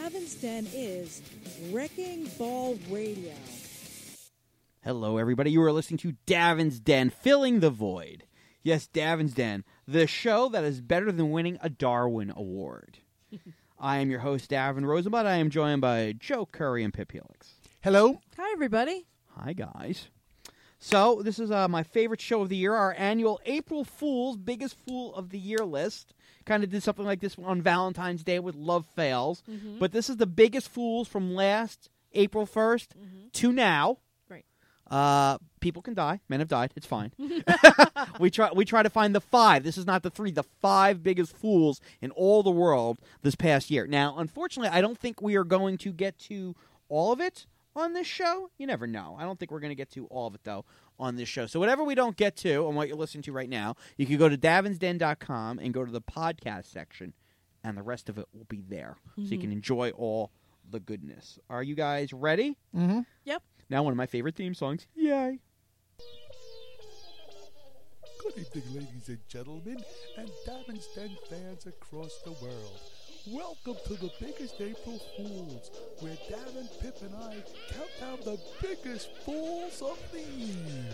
Davin's Den is Wrecking Ball Radio. Hello, everybody. You are listening to Davin's Den, Filling the Void. Yes, Davin's Den, the show that is better than winning a Darwin Award. I am your host, Davin Rosenblatt. I am joined by Joe Curry and Pip Helix. Hello. Hi, everybody. Hi, guys. So, this is my favorite show of the year, our annual April Fool's Biggest Fool of the Year list. Kind of did something like this on Valentine's Day with Love Fails. Mm-hmm. But this is the biggest fools from last April 1st to now. Right. People can die. Men have died. It's fine. We try to find the 5. This is not the 3. The 5 biggest fools in all the world this past year. Now, unfortunately, I don't think we are going to get to all of it on this show. You never know. I don't think we're going to get to all of it, though, on this show. So whatever we don't get to on what you're listening to right now, you can go to davinsden.com and go to the podcast section, and the rest of it will be there. So you can enjoy all the goodness. Are you guys ready? Mm-hmm. Yep. Now one of my favorite theme songs. Yay. Good evening, ladies and gentlemen, and Davin's Den fans across the world. Welcome to the biggest April Fools, where Davin, Pip, and I count down the biggest fools of the year.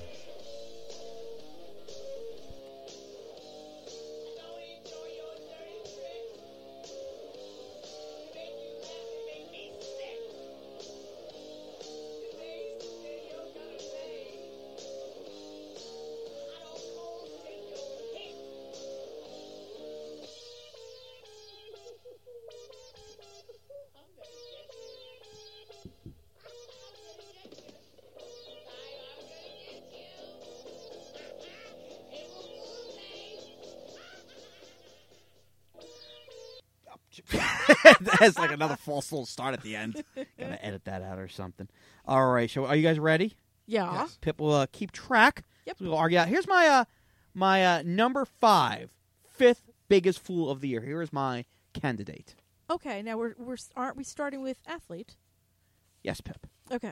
That's like another false little start at the end. Gotta edit that out or something. All right, so are you guys ready? Yeah. Yes. Pip will keep track. Yep. So we'll argue out. Here's my number 5, 5th biggest fool of the year. Here is my candidate. Okay, now aren't we starting with athlete? Yes, Pip. Okay.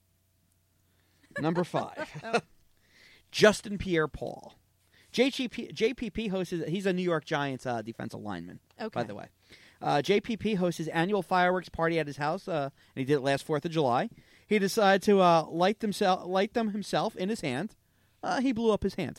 Number 5, Justin Pierre-Paul. JPP hosts. He's a New York Giants defensive lineman. Okay. By the way. JPP hosts his annual fireworks party at his house, and he did it last 4th of July. He decided to light them himself in his hand. He blew up his hand.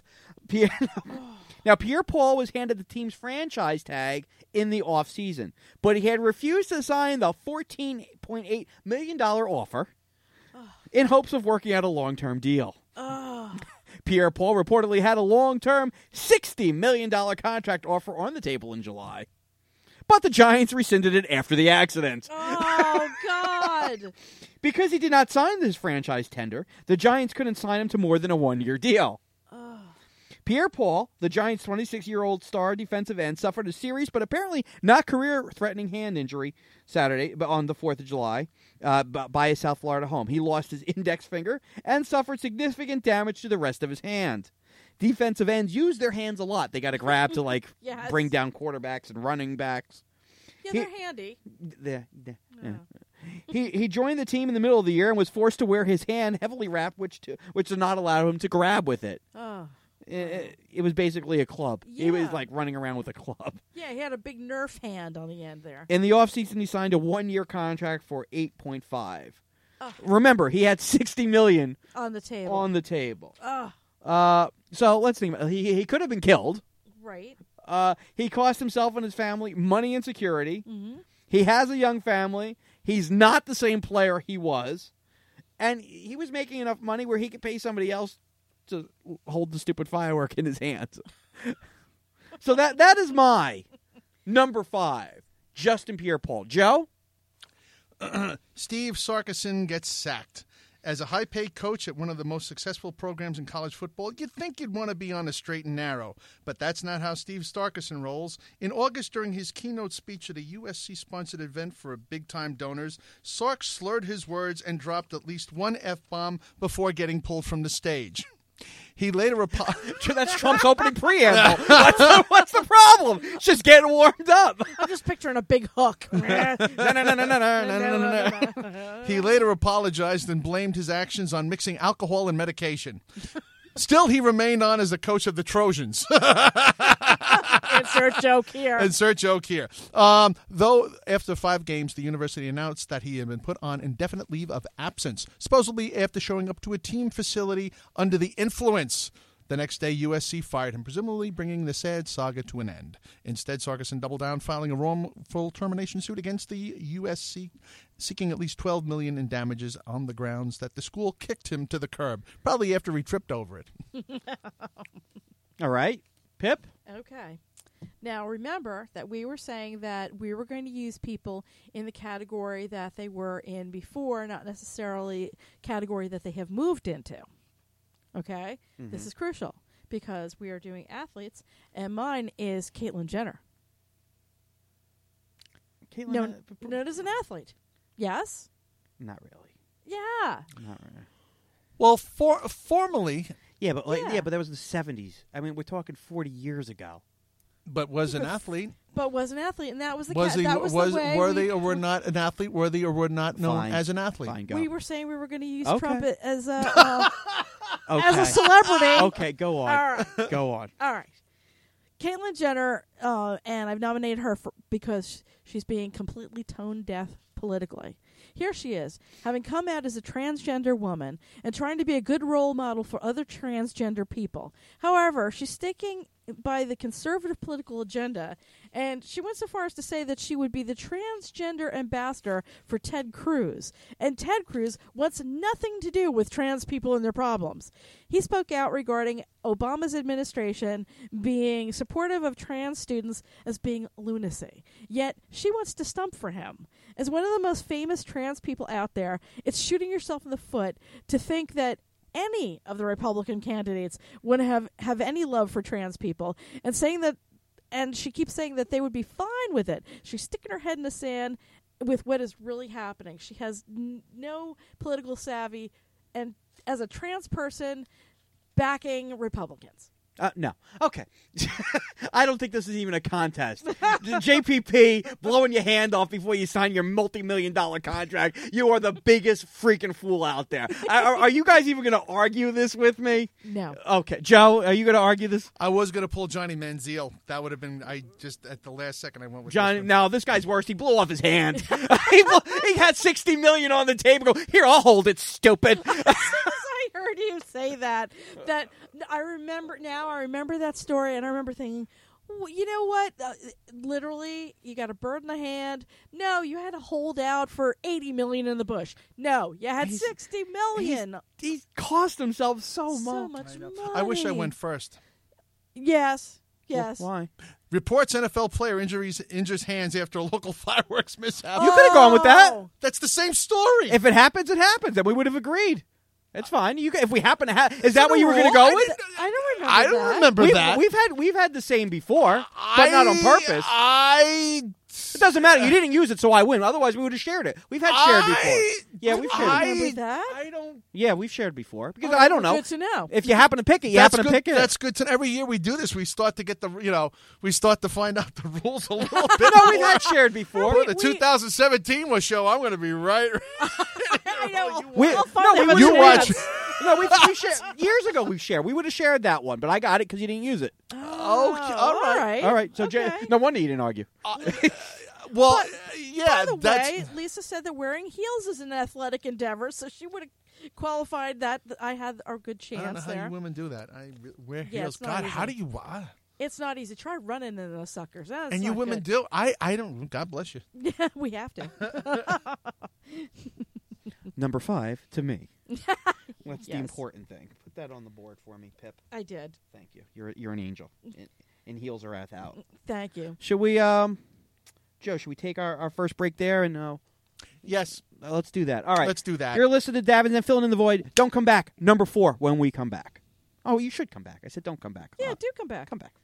Now, Pierre-Paul was handed the team's franchise tag in the offseason, but he had refused to sign the $14.8 million offer in hopes of working out a long-term deal. Pierre-Paul reportedly had a long-term $60 million contract offer on the table in July. But the Giants rescinded it after the accident. Oh, God. Because he did not sign this franchise tender, the Giants couldn't sign him to more than a 1-year deal. Pierre-Paul, the Giants' 26-year-old star defensive end, suffered a serious but apparently not career-threatening hand injury Saturday on the 4th of July by his South Florida home. He lost his index finger and suffered significant damage to the rest of his hand. Defensive ends use their hands a lot. They got to grab to Yes. bring down quarterbacks and running backs. Yeah, they're handy. Yeah. He joined the team in the middle of the year and was forced to wear his hand heavily wrapped, which did not allow him to grab with it. Oh. It was basically a club. Yeah. He was like running around with a club. Yeah, he had a big Nerf hand on the end there. In the offseason, he signed a 1-year contract for $8.5. Remember, he had $60 million On the table. on the table. Oh. So let's think about it. He could have been killed. Right. He cost himself and his family money and security. Mm-hmm. He has a young family. He's not the same player he was. And he was making enough money where he could pay somebody else to hold the stupid firework in his hands. So that is my number 5, Justin Pierre-Paul. Joe? Steve Sarkisian gets sacked. As a high-paid coach at one of the most successful programs in college football, you'd think you'd want to be on the straight and narrow. But that's not how Steve Sarkisian rolls. In August, during his keynote speech at a USC-sponsored event for big-time donors, Sark slurred his words and dropped at least one F-bomb before getting pulled from the stage. He later apologized. That's Trump's opening preamble. What's the problem? It's just getting warmed up. I'm just picturing a big hook. He later apologized and blamed his actions on mixing alcohol and medication. Still, he remained on as the coach of the Trojans. Insert joke here. Insert joke here. Though after 5 games, the university announced that he had been put on indefinite leave of absence, supposedly after showing up to a team facility under the influence. The next day, USC fired him, presumably bringing the sad saga to an end. Instead, Sarkisson doubled down, filing a wrongful termination suit against the USC, seeking at least $12 million in damages on the grounds that the school kicked him to the curb, probably after he tripped over it. All right. Pip? Okay. Now, remember that we were saying that we were going to use people in the category that they were in before, not necessarily category that they have moved into. Okay? Mm-hmm. This is crucial because we are doing athletes, and mine is Caitlyn Jenner. Caitlyn, Known as an athlete. Yes? not really. Yeah. Not really. Well, formally, Yeah, but Yeah. but that was the 70s. I mean, we're talking 40 years ago. but was an athlete. But was an athlete, and that was the Was he? that was the way Were we, they or were not an athlete? Were they or were not known Fine. as an athlete? Fine, go. we were saying we were going to use Okay. Trump as a okay. as a celebrity. Okay, go on. All right. Go on. All right. Caitlyn Jenner, and I've nominated her because she's being completely tone deaf politically. Here she is, having come out as a transgender woman and trying to be a good role model for other transgender people. However, she's sticking by the conservative political agenda, and she went so far as to say that she would be the transgender ambassador for Ted Cruz. And Ted Cruz wants nothing to do with trans people and their problems. He spoke out regarding Obama's administration being supportive of trans students as being lunacy. Yet, she wants to stump for him. As one of the most famous trans people out there, it's shooting yourself in the foot to think that any of the Republican candidates would have any love for trans people, and saying that, and she keeps saying that they would be fine with it. She's sticking her head in the sand with what is really happening. She has no political savvy, and as a trans person, backing Republicans. No. Okay. I don't think this is even a contest. JPP blowing your hand off before you sign your multi-million-dollar contract. You are the biggest freaking fool out there. Are you guys even going to argue this with me? No. Okay. Joe, are you going to argue this? I was going to pull Johnny Manziel. That would have been. I just at the last second I went with Johnny, this one. no, this guy's worse. He blew off his hand. he had $60 million on the table. Go, here, I'll hold it, stupid. I heard you say that I remember that story, and I remember thinking, you know what? Literally, you got a bird in the hand. No, you had to hold out for $80 million in the bush. No, you had $60 million. He cost himself so So much. much money. I wish I went first. Yes. Why? Reports NFL player injures hands after a local fireworks mishap. You could have gone with that. That's the same story. If it happens, it happens. Then we would have agreed. It's fine. If we happen to have, is that what you were going to go with? I don't remember. I don't remember that. We've had the same before, but not on purpose. It doesn't matter. You didn't use it, so I win. Otherwise, we would have shared it. We've had shared before. Yeah, we've shared. I remember that. I don't. Yeah, we've shared before because I don't know. Good to know. If you happen to pick it, you happen to pick it. That's good to. Every year we do this, we start to get we start to find out the rules a little bit. No, we've had shared before. For the 2017 was show, I'm going to be right. I know. We- I'll find no, we out would- what You it watch. is. No, we shared years ago. We shared. We would have shared that one, but I got it because you didn't use it. Okay, all right. All right. So Okay. no wonder you didn't argue. Well, By yeah, the that's. way, Lisa said that wearing heels is an athletic endeavor, so she would have qualified that. I had a good I don't know chance how there. you women do that. I wear Yeah, heels. it's not God, easy. how do you? It's not easy. Try running into those suckers. That's And you not women good. do. I don't. God bless you. Yeah, we have to. Number 5 to me. That's the Yes. important thing. Put that on the board for me, Pip. I did. Thank you. You're an angel. And heels are out. Thank you. Should we, Joe? Should we take our first break there and Yes, let's do that. All right. let's do that. You're listening to Davins and Filling in the Void. Don't come back. Number 4. When we come back. Oh, you should come back. I said don't come back. Yeah, do come back. Come back.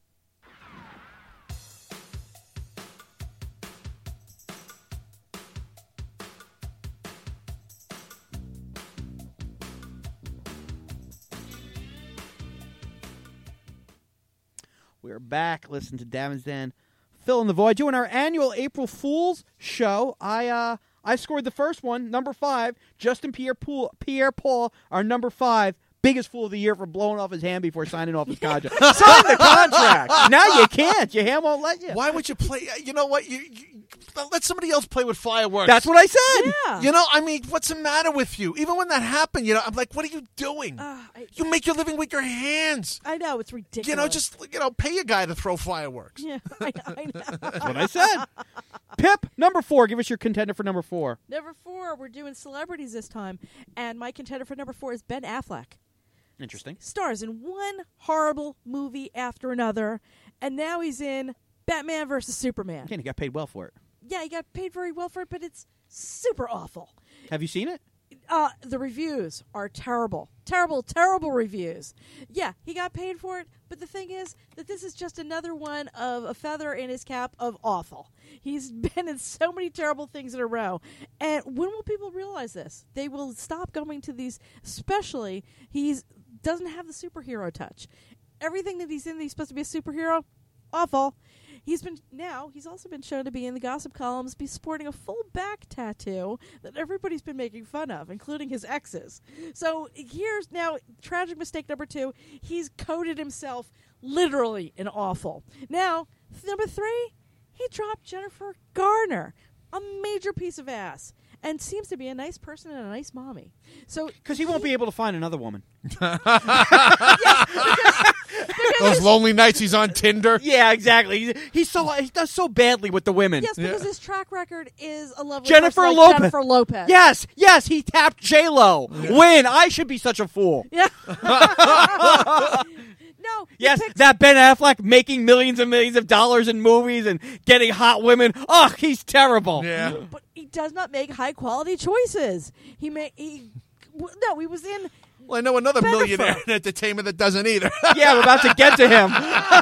We're back. Listen to Davins Den, Fill in the Void, doing our annual April Fool's show. I scored the first one, number 5. Justin Pierre Paul, our number 5. biggest fool of the year for blowing off his hand before signing off his contract. Sign the contract. Now you can't. Your hand won't let you. Why would you play? You know what? You let somebody else play with fireworks. That's what I said. Yeah. You know, I mean, what's the matter with you? Even when that happened, I'm like, what are you doing? You make your living with your hands. I know, it's ridiculous. Just pay a guy to throw fireworks. Yeah, I know. That's what I said. Pip, number 4. Give us your contender for number 4. Number 4, we're doing celebrities this time, and my contender for number 4 is Ben Affleck. Interesting. Stars in one horrible movie after another, and now he's in Batman versus Superman. Again, he got paid well for it. Yeah, he got paid very well for it, but it's super awful. Have you seen it? The reviews are terrible. Terrible reviews. Yeah, he got paid for it, but the thing is that this is just another one of a feather in his cap of awful. He's been in so many terrible things in a row. And when will people realize this? They will stop going to these, especially he doesn't have the superhero touch. Everything that he's in, he's supposed to be a superhero. Awful. He's also been shown to be in the gossip columns, be sporting a full back tattoo that everybody's been making fun of, including his exes. So here's now tragic mistake number 2. He's coated himself literally in awful. Now, number 3, he dropped Jennifer Garner, a major piece of ass, and seems to be a nice person and a nice mommy. So because he won't be able to find another woman. Those lonely nights he's on Tinder. Yeah, exactly. He does so badly with the women. Yes, because his track record is a lovely Jennifer person Lopez. like Jennifer Lopez. Yes, he tapped J-Lo. Win. I should be such a fool. Yeah. No. Yes, that Ben Affleck making millions and millions of dollars in movies and getting hot women. Oh, he's terrible. Yeah. But he does not make high quality choices. He was in. Well, I know another Bennifer. millionaire in entertainment that doesn't either. Yeah, we're about to get to him.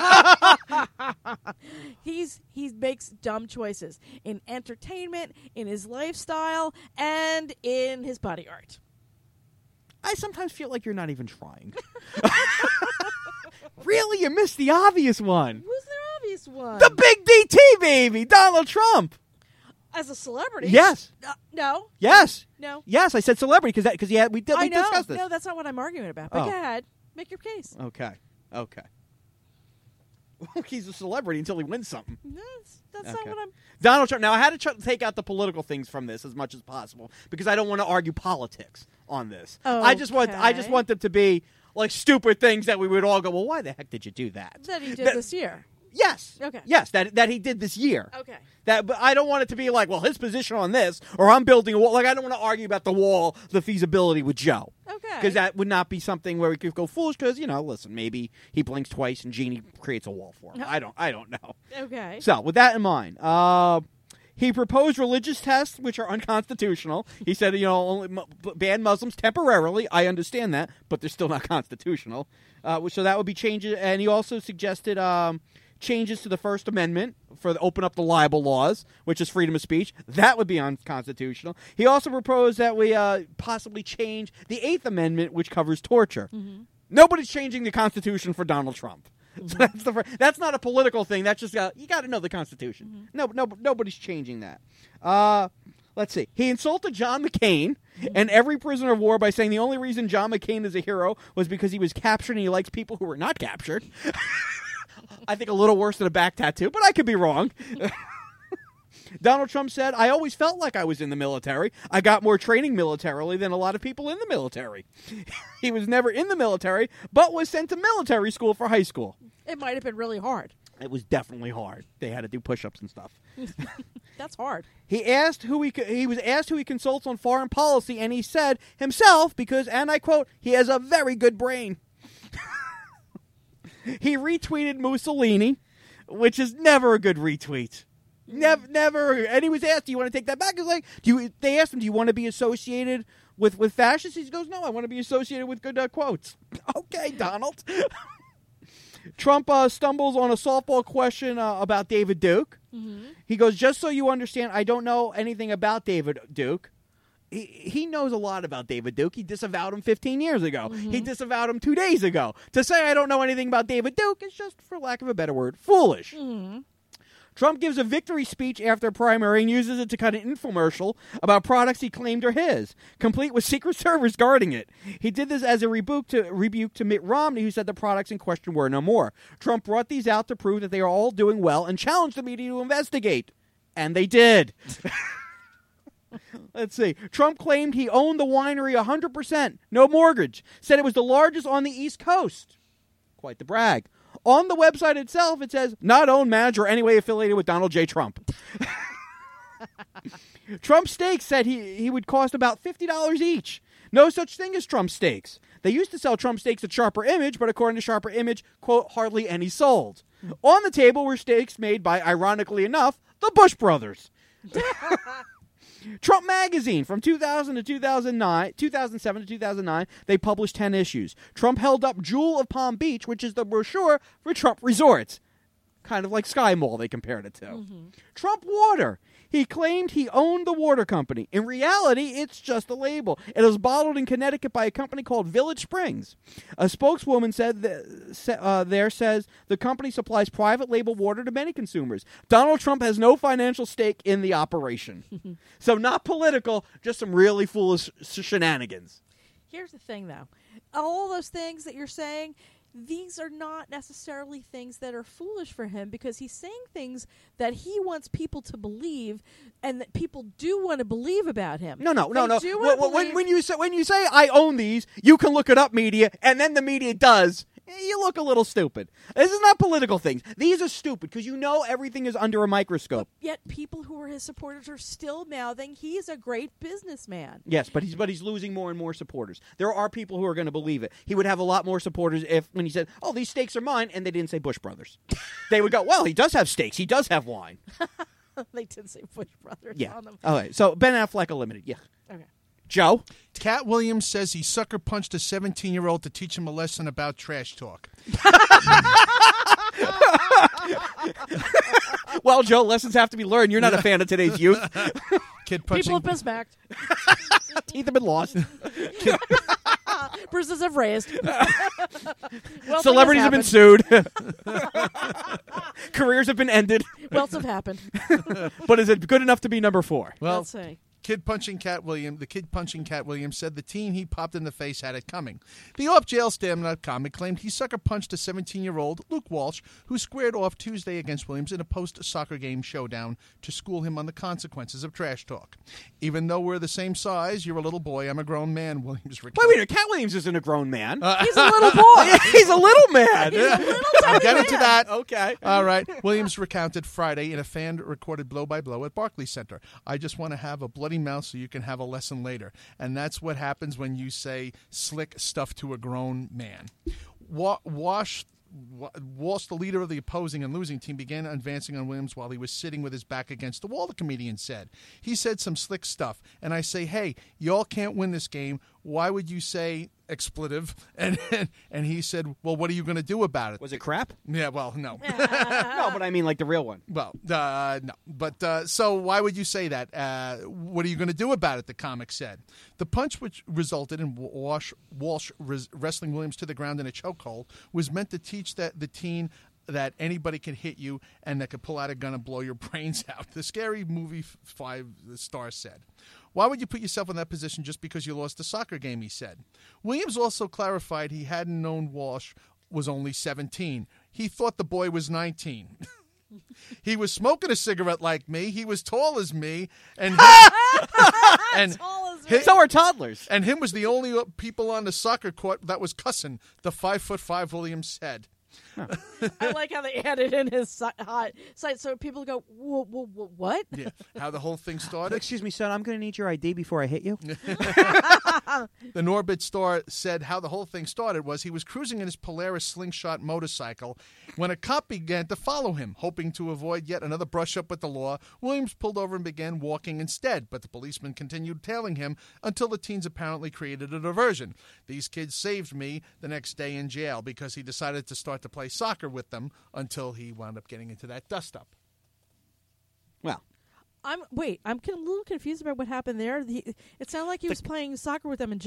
He makes dumb choices in entertainment, in his lifestyle, and in his body art. I sometimes feel like you're not even trying. Really? You missed the obvious one. Who's the obvious one? The big DT baby, Donald Trump. As a celebrity? Yes. No. Yes. No. Yes, I said celebrity because we I know. discussed this. No, that's not what I'm arguing about. But Oh. go ahead. Make your case. Okay. He's a celebrity until he wins something. No, that's not what I'm... Donald Trump. Now, I had to take out the political things from this as much as possible because I don't want to argue politics on this. I just want them to be like stupid things that we would all go, well, why the heck did you do that? That he did this year. Yes. Okay. Yes, that he did this year. Okay. But I don't want it to be like, well, his position on this, or I'm building a wall. Like, I don't want to argue about the wall, the feasibility with Joe. Okay. Because that would not be something where we could go foolish. Because listen, maybe he blinks twice and Jeannie creates a wall for him. No. I don't know. Okay. So with that in mind, he proposed religious tests which are unconstitutional. He said, only ban Muslims temporarily. I understand that, but they're still not constitutional. So that would be changes. And he also suggested changes to the First Amendment for open up the libel laws, which is freedom of speech. That would be unconstitutional. He also proposed that we possibly change the Eighth Amendment, which covers torture. Mm-hmm. Nobody's changing the Constitution for Donald Trump. Mm-hmm. That's not a political thing. That's just you got to know the Constitution. Mm-hmm. Nobody's changing that. Let's see. He insulted John McCain and every prisoner of war by saying the only reason John McCain is a hero was because he was captured and he likes people who were not captured. I think a little worse than a back tattoo, but I could be wrong. Donald Trump said, I always felt like I was in the military. I got more training militarily than a lot of people in the military. He was never in the military, but was sent to military school for high school. It might have been really hard. It was definitely hard. They had to do push-ups and stuff. That's hard. He was asked who he consults on foreign policy, and he said himself because, and I quote, he has a very good brain. He retweeted Mussolini, which is never a good retweet. Never. And he was asked, do you want to take that back? He's like, they asked him, do you want to be associated with fascists? He goes, no, I want to be associated with good quotes. Okay, Donald. Trump stumbles on a softball question about David Duke. Mm-hmm. He goes, just so you understand, I don't know anything about David Duke. He knows a lot about David Duke. He disavowed him 15 years ago. Mm-hmm. He disavowed him 2 days ago. To say I don't know anything about David Duke is just, for lack of a better word, foolish. Mm-hmm. Trump gives a victory speech after a primary and uses it to cut an infomercial about products he claimed are his, complete with Secret Service guarding it. He did this as a rebuke to Mitt Romney, who said the products in question were no more. Trump brought these out to prove that they are all doing well and challenged the media to investigate. And they did. Let's see. Trump claimed he owned the winery 100%, no mortgage. Said it was the largest on the East Coast. Quite the brag. On the website itself, it says, not owned, managed, or any way affiliated with Donald J. Trump. Trump steaks said he would cost about $50 each. No such thing as Trump steaks. They used to sell Trump steaks at Sharper Image, but according to Sharper Image, quote, hardly any sold. On the table were steaks made by, ironically enough, the Bush brothers. Trump Magazine, from 2007 to 2009, they published 10 issues. Trump held up Jewel of Palm Beach, which is the brochure for Trump Resorts. Kind of like Sky Mall, they compared it to. Mm-hmm. Trump Water. He claimed he owned the water company. In reality, it's just a label. It was bottled in Connecticut by a company called Village Springs. A spokeswoman says the company supplies private label water to many consumers. Donald Trump has no financial stake in the operation. So not political, just some really foolish shenanigans. Here's the thing, though. All those things that you're saying, these are not necessarily things that are foolish for him, because he's saying things that he wants people to believe, and that people do want to believe about him. No. When you say I own these, you can look it up, media, and then the media does. You look a little stupid. This is not political things. These are stupid because you know everything is under a microscope. But yet people who are his supporters are still mouthing he's a great businessman. Yes, but he's losing more and more supporters. There are people who are going to believe it. He would have a lot more supporters when he said, "Oh, these steaks are mine," and they didn't say Bush Brothers. They would go, "Well, he does have steaks. He does have wine." They did say Bush Brothers on them. All right. So Ben Affleck Unlimited. Yeah. Okay. Joe? Cat Williams says he sucker punched a 17-year-old to teach him a lesson about trash talk. Well, Joe, lessons have to be learned. You're not a fan of today's youth. Kid punching. People have been smacked. Teeth have been lost. Bruises have raised. Celebrities have been sued. Careers have been ended. Welts have happened. But is it good enough to be number 4? Well, let's see. The kid punching Cat Williams said the teen he popped in the face had it coming. The off-jail stand-up comic claimed he sucker punched a 17-year-old, Luke Walsh, who squared off Tuesday against Williams in a post-soccer game showdown to school him on the consequences of trash talk. Even though we're the same size, you're a little boy, I'm a grown man, Williams recounted. Wait a minute, Cat Williams isn't a grown man. He's a little boy. He's a little man. He's a little I'll get into that. Okay. All right. Williams recounted Friday in a fan-recorded blow-by-blow at Barclays Center. I just want to have a bloody mouth so you can have a lesson later. And that's what happens when you say slick stuff to a grown man. Walsh, the leader of the opposing and losing team, began advancing on Williams while he was sitting with his back against the wall, the comedian said. He said some slick stuff, and I say, hey, y'all can't win this game. Why would you say expletive? And he said, well, what are you going to do about it? Was it crap? Yeah, well, no. No, but I mean like the real one. Well, no. But so why would you say that? What are you going to do about it, the comic said. The punch, which resulted in Walsh wrestling Williams to the ground in a chokehold, was meant to teach the teen that anybody can hit you and that could pull out a gun and blow your brains out. The Scary Movie 5 star said. Why would you put yourself in that position just because you lost a soccer game, he said. Williams also clarified he hadn't known Walsh was only 17. He thought the boy was 19. He was smoking a cigarette like me. He was tall as me. And so are toddlers. And him was the only people on the soccer court that was cussing, the 5'5" Williams said. Huh. I like how they added in his site so people go, what? Yeah, how the whole thing started. Excuse me, son, I'm going to need your ID before I hit you. The Norbit Star said how the whole thing started was he was cruising in his Polaris slingshot motorcycle when a cop began to follow him. Hoping to avoid yet another brush-up with the law, Williams pulled over and began walking instead, but the policeman continued tailing him until the teens apparently created a diversion. These kids saved me the next day in jail because he decided to start to play soccer with them until he wound up getting into that dust-up. Well, I'm a little confused about what happened there. It sounded like he was playing soccer with them in jail.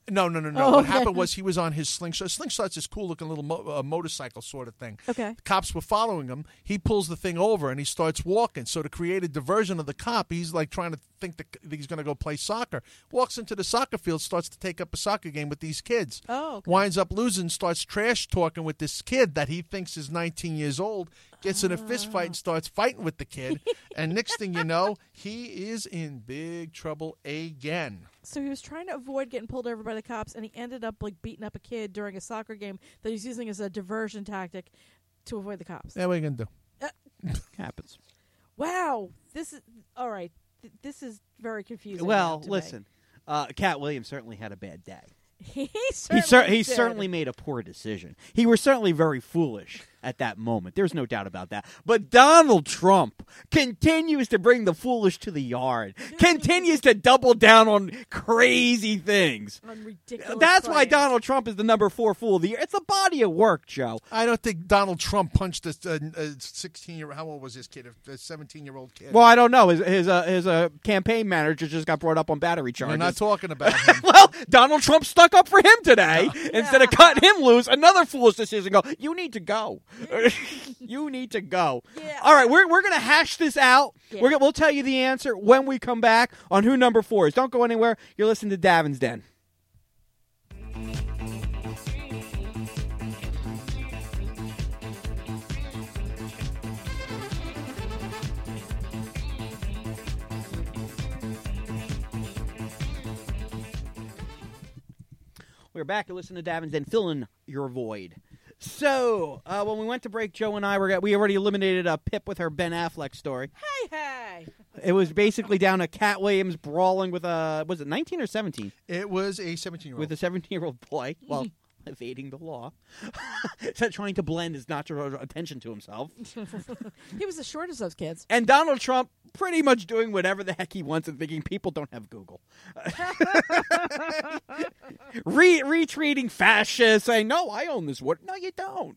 No. Oh, What okay. happened was he was on his slingshot. Slingshot's this cool-looking little motorcycle sort of thing. Okay. Cops were following him. He pulls the thing over, and he starts walking. So to create a diversion of the cop, he's like trying to think that he's going to go play soccer. Walks into the soccer field, starts to take up a soccer game with these kids. Oh, okay. Winds up losing, starts trash-talking with this kid that he thinks is 19 years old, gets in a fist fight and starts fighting with the kid. And next thing you know, he is in big trouble again. So he was trying to avoid getting pulled over by the cops, and he ended up like beating up a kid during a soccer game that he's using as a diversion tactic to avoid the cops. Yeah, what are you going to do? Happens. Wow, this is all right. This is very confusing. Well, now to listen, Cat Williams certainly had a bad day. me. he He did. certainly made a poor decision. He was certainly very foolish at that moment. There's no doubt about that. But Donald Trump continues to bring the foolish to the yard, continues to double down on crazy things. On ridiculous That's why claims. Donald Trump is the number 4 fool of the year. It's a body of work, Joe. I don't think Donald Trump punched a 16-year-old. How old was this kid? A 17-year-old kid. Well, I don't know. His campaign manager just got brought up on battery charges. We're not talking about him. Well, Donald Trump stuck up for him today. Instead of cutting him loose, another foolish decision. Go, you need to go. You need to go. Yeah. All right, we're going to hash this out. Yeah. We'll tell you the answer when we come back on who number 4 is. Don't go anywhere. You're listening to Davin's Den. We're back to listen to Davin's Den, filling your void. So, when we went to break, Joe and I we already eliminated Pip with her Ben Affleck story. Hey. It was basically down to Cat Williams brawling with was it 19 or 17? It was a 17-year-old. With a 17-year-old boy while evading the law. Trying to blend his natural attention to himself. He was the shortest of those kids. And Donald Trump pretty much doing whatever the heck he wants and thinking people don't have Google. Retweeting fascists, saying, no, I own this word. No, you don't.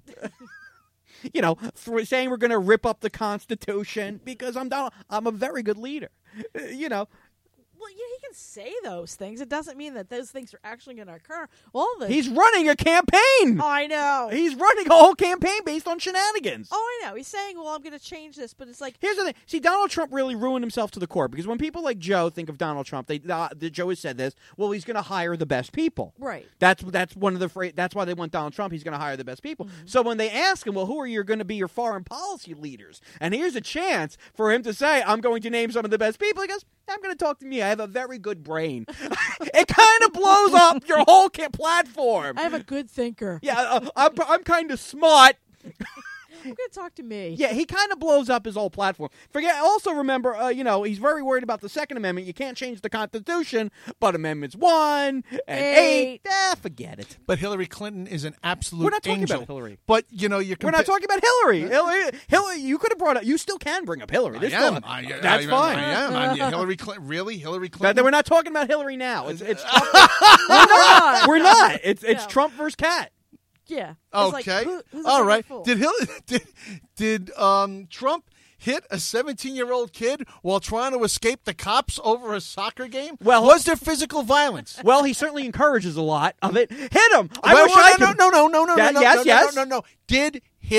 Saying we're going to rip up the Constitution because I'm a very good leader. Well, yeah, he can say those things. It doesn't mean that those things are actually going to occur. All this. He's running a campaign. I know. He's running a whole campaign based on shenanigans. Oh, I know. He's saying, well, I'm going to change this, but it's like... Here's the thing. See, Donald Trump really ruined himself to the core because when people like Joe think of Donald Trump, Joe has said this, well, he's going to hire the best people. Right. That's one of the that's why they want Donald Trump. He's going to hire the best people. Mm-hmm. So when they ask him, well, who are going to be your foreign policy leaders? And here's a chance for him to say, I'm going to name some of the best people. He goes, I'm going to talk to me. I have a very good brain. It kind of blows up your whole platform. I have a good thinker. Yeah, I'm kind of smart. I'm going to talk to me. Yeah, he kind of blows up his whole platform. Also remember, he's very worried about the Second Amendment. You can't change the Constitution, but Amendments 1 and 8. Forget it. But Hillary Clinton is an absolute We're not talking angel. about Hillary. But, you're We're not talking about Hillary. Hillary, you could have brought up. You still can bring up Hillary. I am. That's fine. I am. I'm Hillary Clinton. Really? Hillary Clinton? We're not talking about Hillary now. It's Trump. We're We're not. It's No. Trump versus Cat. Yeah. It's like, Okay. who's All the right. fool? Did Trump hit a 17-year-old kid while trying to escape the cops over a soccer game? Well, was there physical violence? Well, he certainly encourages a lot of it. Hit him. I wish No. Did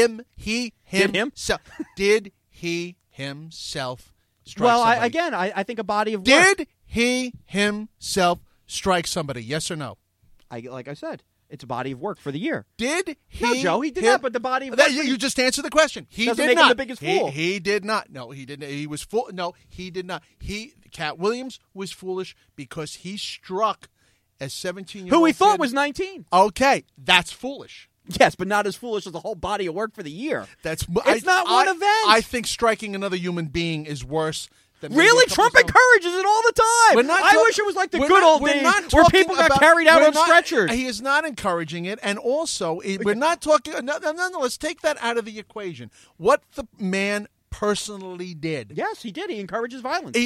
he himself strike Well, somebody? I think a body of work. Did he himself strike somebody? Yes or no? Like I said, it's a body of work for the year. Did he? No, Joe, he did not. But the body of work. You just answered the question. He Doesn't did make not. him the biggest fool. He did not. No, he didn't. He was fool. No, he did not. Cat Williams was foolish because he struck a 17-year-old who he thought kid. was 19. Okay, that's foolish. Yes, but not as foolish as the whole body of work for the year. It's not one event. I think striking another human being is worse. Really? Trump encourages it all the time. I wish it was like the good old days where people got carried out on stretchers. He is not encouraging it. And also, we're not talking. No, let's take that out of the equation. What the man personally did. Yes, he did. He encourages violence.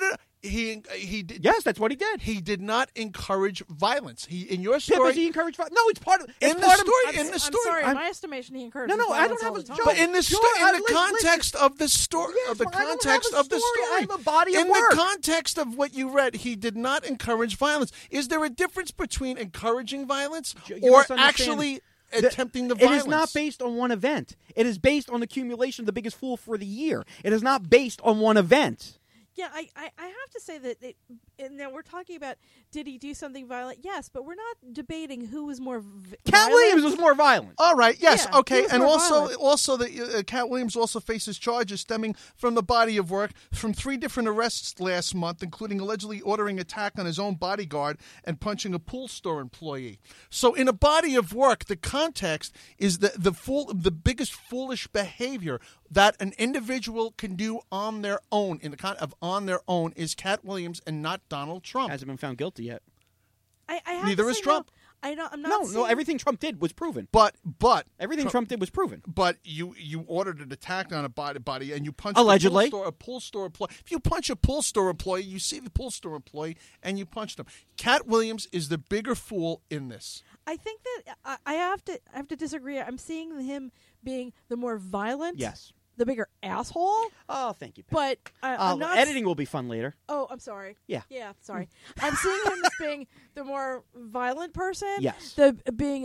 He did. Yes, that's what he did. He did not encourage violence. In your Pip, story, does he encourage violence? No, it's part of in the story. In the story, I'm sorry. In my estimation, he encourages No, I don't violence have all a the time. joke. But in the Listen. context of the story, Yes, of the but I don't context have a of the story. story, I have a body of in work. the context of what you read, he did not encourage violence. Is there a difference between encouraging violence You or misunderstand. actually attempting the It violence? is not based on one event. It is based on the accumulation of the biggest fool for the year. It is not based on one event. Yeah, I have to say that and now we're talking about did he do something violent? Yes, but we're not debating who was more Cat violent. Williams was more violent. All right. Yes. Yeah, he Okay. was And more also, violent. Cat Williams also faces charges stemming from the body of work from 3 different arrests last month, including allegedly ordering attack on his own bodyguard and punching a pool store employee. So, in a body of work, the context is the biggest foolish behavior that an individual can do on their own. In the on their own is Cat Williams and not Donald Trump. Hasn't been found guilty yet. I have Neither to is say, Trump. No, I'm not. No, saying, everything Trump did was proven. But Everything Trump did was proven. But you ordered an attack on a body and you punched Allegedly. a pool store employee. If you punch a pool store employee, you see the pool store employee and you punched him. Cat Williams is the bigger fool in this. I think that I have to disagree. I'm seeing him being the more violent. Yes. The bigger asshole. Oh, thank you, Pip. But I'm not. Editing will be fun later. Oh, I'm sorry. Yeah. Yeah, sorry. I'm seeing him as being the more violent person. Yes. The being,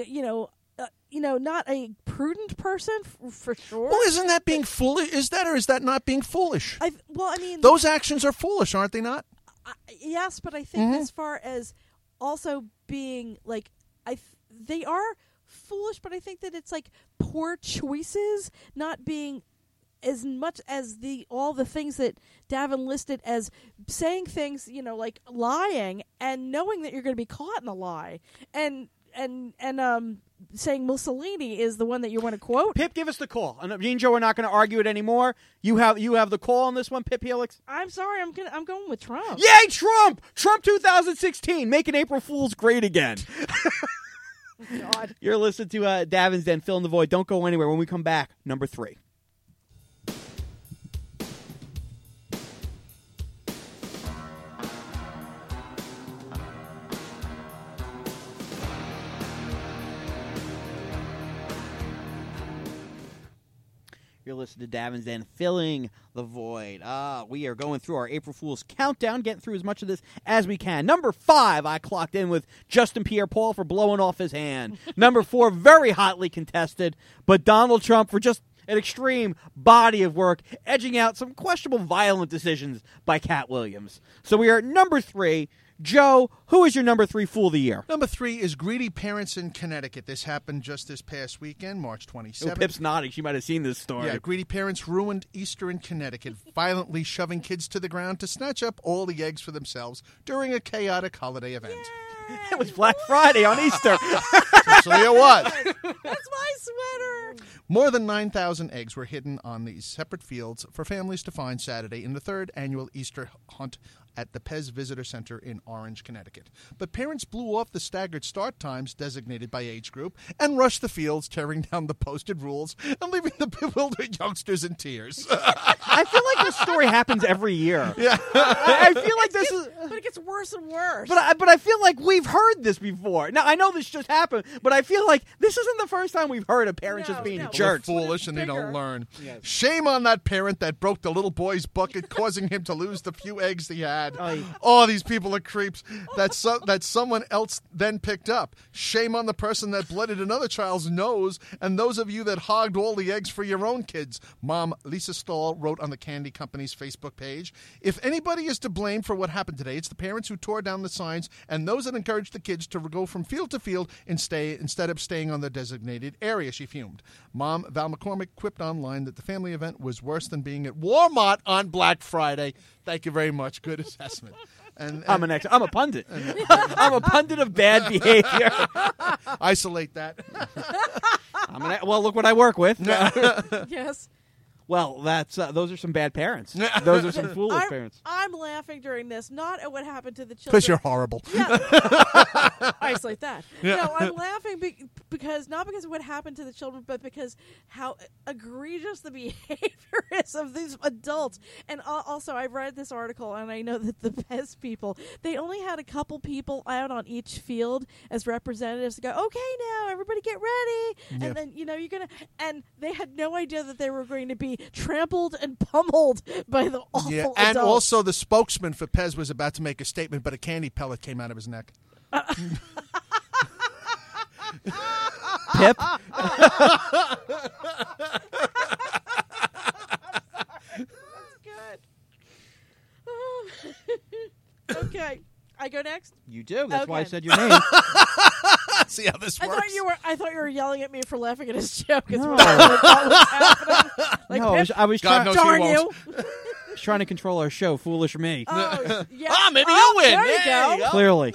not a prudent person for sure. Well, isn't that being foolish? Is that or is that not being foolish? I mean, Those actions are foolish, aren't they not? yes, but I think as far as also being like, they are foolish, but I think that it's like poor choices, not being as much as all the things that Davin listed as saying things, like lying and knowing that you're going to be caught in a lie, and saying Mussolini is the one that you want to quote. Pip, give us the call. Me and Joe are not going to argue it anymore. You have the call on this one, Pip Helix. I'm sorry, I'm going with Trump. Yay, Trump! Trump 2016, making April Fools great again. God. You're listening to Davin's Den, Fill in the Void. Don't go anywhere. When we come back, number 3. You're listening to Davin's Den, Filling the Void. We are going through our April Fool's countdown, getting through as much of this as we can. Number 5, I clocked in with Justin Pierre-Paul for blowing off his hand. Number 4, very hotly contested, but Donald Trump for just an extreme body of work, edging out some questionable violent decisions by Cat Williams. So we are at number 3. Joe, who is your number 3 Fool of the Year? Number 3 is greedy parents in Connecticut. This happened just this past weekend, March 27th. Oh, Pip's nodding. She might have seen this story. Yeah, greedy parents ruined Easter in Connecticut, violently shoving kids to the ground to snatch up all the eggs for themselves during a chaotic holiday event. It was Black Friday on Easter. Actually, it was. That's my sweater. More than 9,000 eggs were hidden on these separate fields for families to find Saturday in the 3rd annual Easter hunt at the Pez Visitor Center in Orange, Connecticut. But parents blew off the staggered start times designated by age group and rushed the fields, tearing down the posted rules and leaving the bewildered youngsters in tears. I feel like this story happens every year. Yeah. I feel like this is... But it gets worse and worse. But I feel like we've heard this before. Now, I know this just happened, but I feel like this isn't the first time we've heard of parents just being no. They're jerks. foolish and they Bigger. don't learn. Yes. Shame on that parent that broke the little boy's bucket, causing him to lose the few eggs he had. Oy. Oh, these people are creeps that someone else then picked up. Shame on the person that blooded another child's nose, and those of you that hogged all the eggs for your own kids. Mom Lisa Stahl wrote on the candy company's Facebook page, if anybody is to blame for what happened today, it's the parents who tore down the signs and those that encouraged the kids to go from field to field instead of staying on their designated area, she fumed. Mom Val McCormick quipped online that the family event was worse than being at Walmart on Black Friday. Thank you very much. Good assessment. I'm a pundit. I'm a pundit of bad behavior. Isolate that. Well, look what I work with. Yes. Well, that's those are some bad parents. Those are some foolish parents. I'm laughing during this, not at what happened to the children. Because you're horrible. Yeah. Isolate that. Yeah. No, I'm laughing because not because of what happened to the children, but because how egregious the behavior is of these adults. And also, I read this article, and I know that the best people, they only had a couple people out on each field as representatives to go, okay, now everybody get ready. Yep. And then, you're going to, and they had no idea that they were going to be trampled and pummeled by the awful Yeah, adults. and also the spokesman for Pez was about to make a statement, but a candy pellet came out of his neck. Pip. Good. Okay, I go next. You do. That's why I Okay. said your name. See how this I works? thought you were yelling at me for laughing at his joke. It's No. what was happening. Like, No, Pip, I was God knows he darn won't. you. trying to control our show. Foolish me. Oh, yeah. Ah, maybe you'll win. There you Hey, go. Clearly.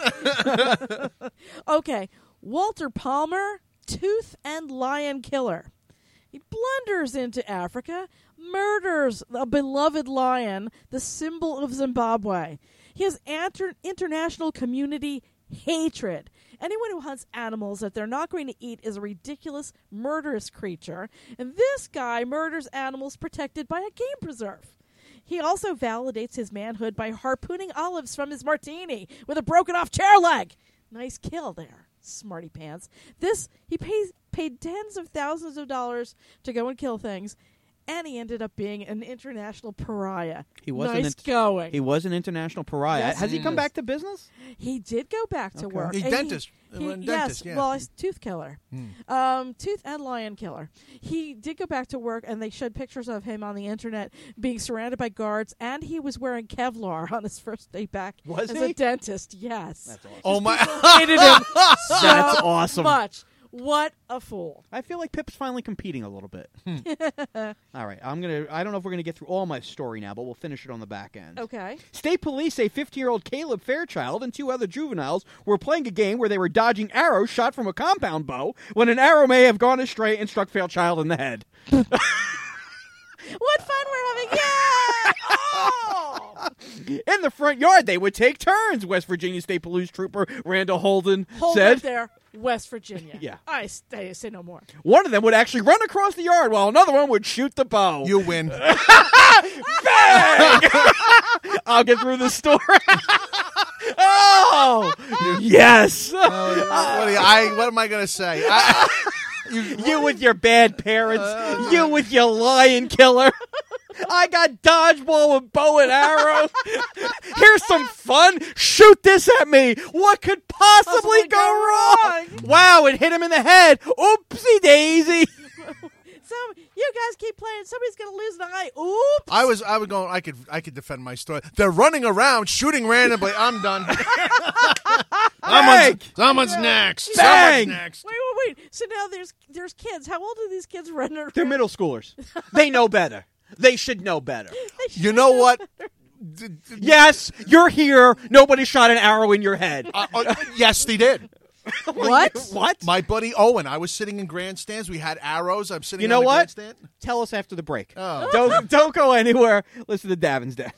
Okay, Walter Palmer, tooth and lion killer. He blunders into Africa, murders a beloved lion, the symbol of Zimbabwe. He has international community hatred. Anyone who hunts animals that they're not going to eat is a ridiculous, murderous creature. And this guy murders animals protected by a game preserve. He also validates his manhood by harpooning olives from his martini with a broken-off chair leg. Nice kill there, smarty pants. He paid tens of thousands of dollars to go and kill things, and he ended up being an international pariah. He was nice going. He was an international pariah. Yes, Has he he come is. back to business? He did go back to Okay. work. He's And dentist. Yes, Dentist, yeah. well, he's tooth killer. Tooth and lion killer. He did go back to work, and they showed pictures of him on the internet being surrounded by guards, and he was wearing Kevlar on his first day back Was as he? a dentist. Yes. That's awesome. Oh, my. Hated him so That's awesome. much. What a fool. I feel like Pip's finally competing a little bit. All right, I don't know if we're gonna get through all my story now, but we'll finish it on the back end. Okay. State police say 50-year-old Caleb Fairchild and 2 other juveniles were playing a game where they were dodging arrows shot from a compound bow when an arrow may have gone astray and struck Fairchild in the head. What fun we're having. Yeah! Oh! In the front yard, they would take turns, West Virginia State Police Trooper Randall Holden Hold said. it there, West Virginia. Yeah. I say no more. One of them would actually run across the yard while another one would shoot the bow. You win. Bang! I'll get through the story. Oh! Yes! What am I going to say? You with your bad parents. You with your lion killer. I got dodgeball with bow and arrow. Here's some fun. Shoot this at me. What could possibly go wrong? Wow, it hit him in the head. Oopsie daisy. You guys keep playing. Somebody's going to lose an eye. Oops. I was going. I could defend my story. They're running around, shooting randomly. I'm done. Someone's next. Bang! Someone's next. Wait. So now there's kids. How old are these kids running around? They're middle schoolers. They know better. They should know better. You know what? Yes, you're here. Nobody shot an arrow in your head. Yes, they did. What? What? My buddy Owen. I was sitting in grandstands. We had arrows. I'm sitting. You know on the what? grandstand. Tell us after the break. Oh. Don't go anywhere. Listen to Davin's Den.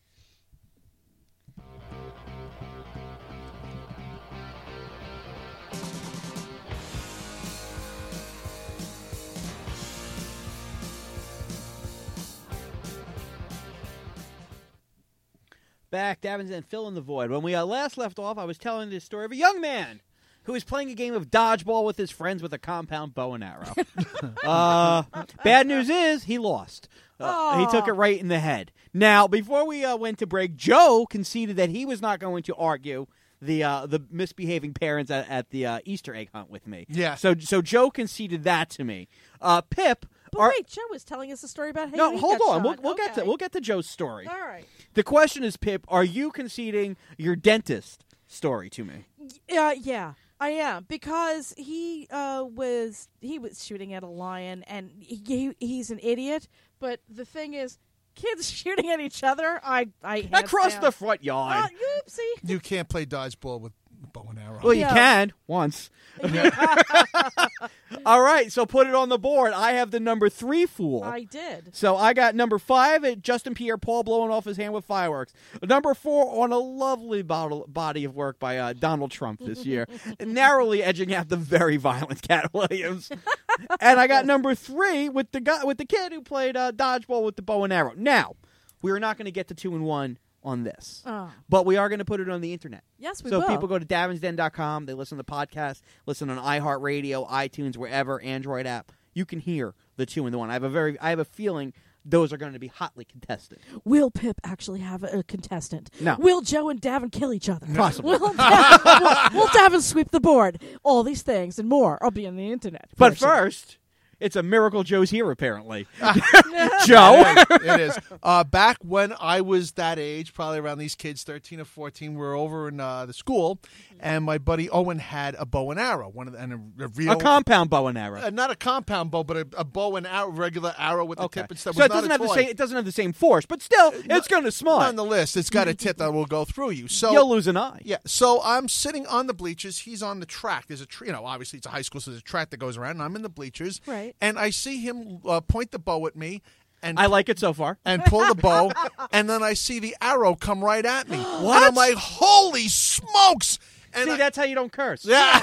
Back, Davin's Den, fill in the void. When we last left off, I was telling this story of a young man who was playing a game of dodgeball with his friends with a compound bow and arrow. Bad news is he lost. He took it right in the head. Now, before we went to break, Joe conceded that he was not going to argue the misbehaving parents at the Easter egg hunt with me. Yeah. So Joe conceded that to me. Pip. But wait, Joe was telling us a story about how No, he hold got on. shot. We'll get to Joe's story. All right. The question is, Pip, are you conceding your dentist story to me? Yeah, I am, because he was shooting at a lion, and he's an idiot. But the thing is, kids shooting at each other, I Across the front yard. Oopsie. You can't play dodgeball with the bow and arrow. Well, you Yeah. can once. All right, so put it on the board. I have the number 3 fool. I did. So I got number 5, Justin Pierre-Paul blowing off his hand with fireworks. Number 4 on a lovely body of work by Donald Trump this year, narrowly edging out the very violent Cat Williams. And I got number 3 with the kid who played dodgeball with the bow and arrow. Now, we are not going to get to 2 and 1 on this, but we are going to put it on the internet. Yes, we So will. if people go to davinsden.com, they listen to the podcast, listen on iHeartRadio, iTunes, wherever, Android app, you can hear the 2 and the 1. I have a feeling those are going to be hotly contested. Will Pip actually have a contestant? No. Will Joe and Davin kill each other? Possibly. Will Davin sweep the board? All these things and more will be on the internet. But first, it's a miracle Joe's here, apparently. Joe? It is. Back when I was that age, probably around these kids, 13 or 14, we were over in the school, and my buddy Owen had a bow and arrow, a real A compound bow and arrow. not a compound bow, but a bow and arrow, regular arrow with the tip and stuff. So It it was doesn't not have a the toy. same. It doesn't have the same force, but still, it's going to smart. Nonetheless, it's got a tip that will go through you. So You'll lose an eye. yeah, so I'm sitting on the bleachers. He's on the track. There's obviously it's a high school, so there's a track that goes around, and I'm in the bleachers. Right. And I see him point the bow at me, and I like it so far. and pull the bow, and then I see the arrow come right at me. What? And I'm like, holy smokes! And See, that's how you don't curse. yeah,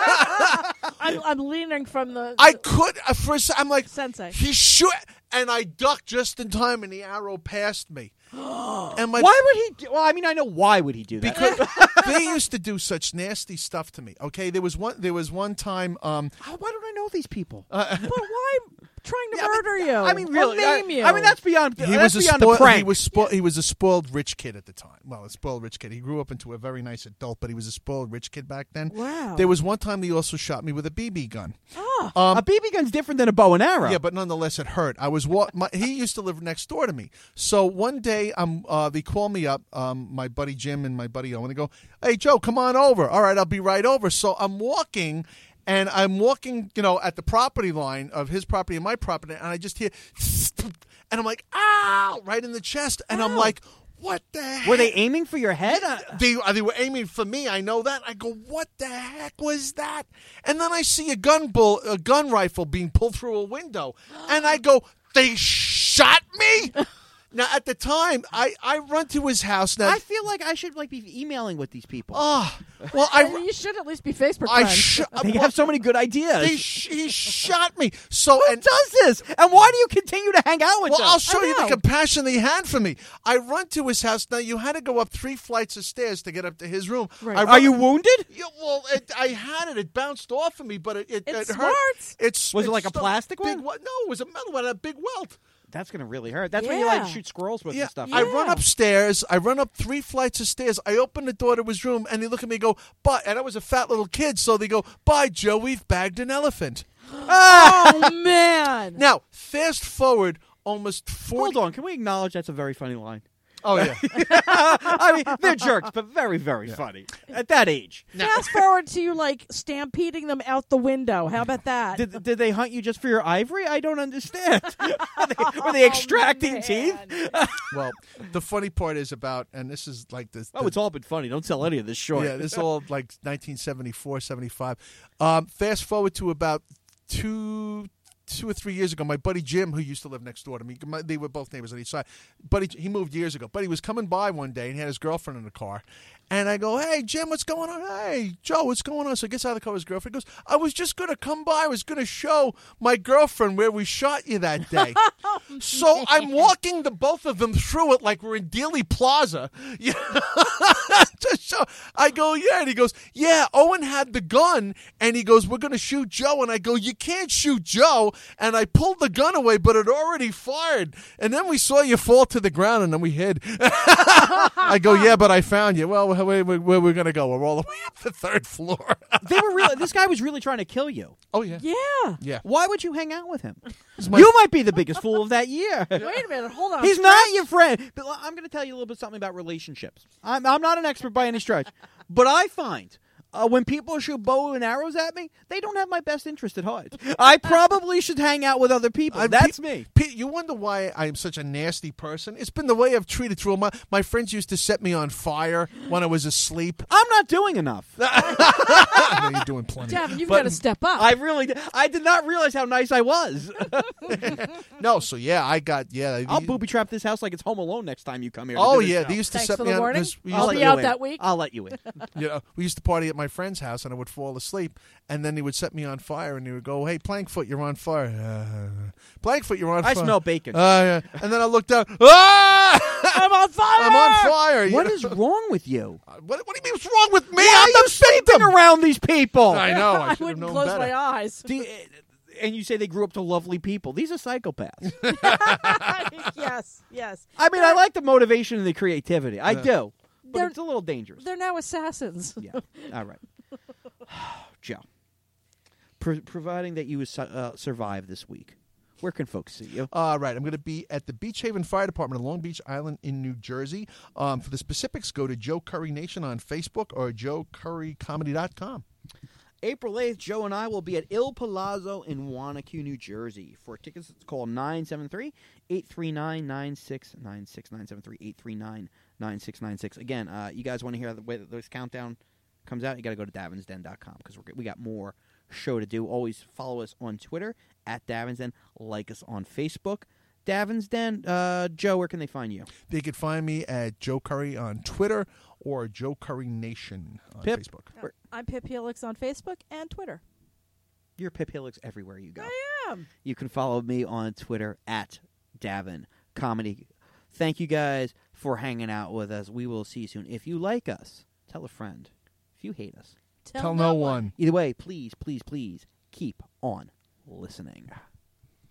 I'm leaning from the I could I'm like, sensei. he shoot, and I ducked just in time, and the arrow passed me. And my Why would he do? Well, I mean, I know why would he do that. because they used to do such nasty stuff to me. Okay, there was one time. Why don't I know these people? But why trying to Yeah, murder you? I mean, really. Or name you? I mean, that's beyond. He that's was beyond the prank. He was a spoiled rich kid at the time. Well, a spoiled rich kid. He grew up into a very nice adult, but he was a spoiled rich kid back then. Wow. There was one time he also shot me with a BB gun. A BB gun's different than a bow and arrow. Yeah, but nonetheless, it hurt. I was he used to live next door to me. So one day, they call me up, my buddy Jim and my buddy Owen. They go, "Hey Joe, come on over." All right, I'll be right over. So I'm walking. And I'm walking, at the property line of his property and my property, and I just hear, and I'm like, "Ow!" right in the chest, and I'm like, "What the heck?" Were they aiming for your head? They were aiming for me. I know that. I go, "What the heck was that?" And then I see a gun rifle being pulled through a window, and I go, "They shot me." Now, at the time, I run to his house. Now, I feel like I should be emailing with these people. well, you should at least be Facebook I friends. they have so many good ideas. he shot me. So Who does this? And why do you continue to hang out with Well, them? I'll show you the know. compassion that he had for me. I run to his house. Now, you had to go up 3 flights of stairs to get up to his room. Right. Are you wounded? Yeah, well, I had it. It bounced off of me, but it It hurt. smarts. Was it like a plastic big, one? No, it was a metal one, a big welt. That's going to really hurt. That's when you like Yeah. shoot squirrels with Yeah, and stuff. I Yeah. run upstairs. I run up 3 flights of stairs. I open the door to his room, and they look at me and go, "Bye." And I was a fat little kid, so they go, "Bye, Joe. We've bagged an elephant." Oh man! Now, fast forward almost 40. Hold on. Can we acknowledge that's a very funny line? Oh, yeah. I mean, they're jerks, but very, very funny. At that age. Fast forward to you stampeding them out the window. How about that? Did they hunt you just for your ivory? I don't understand. Were they extracting man. teeth? Well, the funny part is about, and this is like this. Oh, it's all been funny. Don't tell any of this short. Yeah, this is all like 1974, 75. Fast forward to about 2 or 3 years ago, my buddy Jim, who used to live next door to me, they were both neighbors on each side. He moved years ago. But he was coming by one day and he had his girlfriend in the car. And I go, "Hey, Jim, what's going on? Hey, Joe, what's going on?" So he gets out of the car with his girlfriend. He goes, "I was just going to come by. I was going to show my girlfriend where we shot you that day." So I'm walking the both of them through it like we're in Dealey Plaza. Yeah. So I go, "Yeah." And he goes, "Yeah, Owen had the gun." And he goes, "We're going to shoot Joe." And I go, "You can't shoot Joe." And I pulled the gun away, but it already fired. And then we saw you fall to the ground, and then we hid. I go, "Yeah, but I found you." "Well, where we're going to go? We're all the way up the 3rd floor." This guy was really trying to kill you. Oh, yeah. Yeah. Yeah. Why would you hang out with him? my- You might be the biggest fool of that year. Wait a minute. Hold on. He's not your friend. But I'm going to tell you a little bit something about relationships. I'm not an expert by any stretch, but I find When people shoot bow and arrows at me, they don't have my best interest at heart. I probably should hang out with other people. That's me. Pete, you wonder why I am such a nasty person? It's been the way I've treated through my friends used to set me on fire when I was asleep. I'm not doing enough. I know you're doing plenty. Davin, you've got to step up. I did not realize how nice I was. No, so yeah, I'll booby trap this house like it's Home Alone next time you come here. Oh to do this yeah, show. they used to Thanks set for me the on. warning. We I'll used be to, out that week. I'll let you in. we used to party at my friend's house, and I would fall asleep, and then he would set me on fire, and he would go, "Hey, Plankfoot, you're on fire. Plankfoot, you're on fire. I smell bacon. Yeah. And then I looked down. Ah! I'm on fire. I'm on fire. What is wrong with you? What do you mean? What's wrong with me? Why I'm are you the sleeping victim. around these people? I know. I I should have wouldn't known close better. my eyes. And you say they grew up to lovely people. These are psychopaths. Yes. I mean, I like the motivation and the creativity. I do. But They're- it's a little dangerous. They're now assassins. Yeah. All right. Joe, providing that you survive this week, where can folks see you? All right. I'm going to be at the Beach Haven Fire Department in Long Beach Island in New Jersey. For the specifics, go to Joe Curry Nation on Facebook or joecurrycomedy.com. April 8th, Joe and I will be at Il Palazzo in Wanacue, New Jersey. For tickets, call 973-839-9696, 973-839-9696. Again, you guys want to hear the way that this countdown comes out, you got to go to davinsden.com because we got more show to do. Always follow us on Twitter at Davinsden. Like us on Facebook. Davinsden. Joe, where can they find you? They could find me at Joe Curry on Twitter or Joe Curry Nation on Pip. Facebook. I'm Pip Helix on Facebook and Twitter. You're Pip Helix everywhere you go. I am. You can follow me on Twitter at Davin Comedy. Thank you guys for hanging out with us. We will see you soon. If you like us, tell a friend. If you hate us, Tell no one. Either way, please, please, please keep on listening.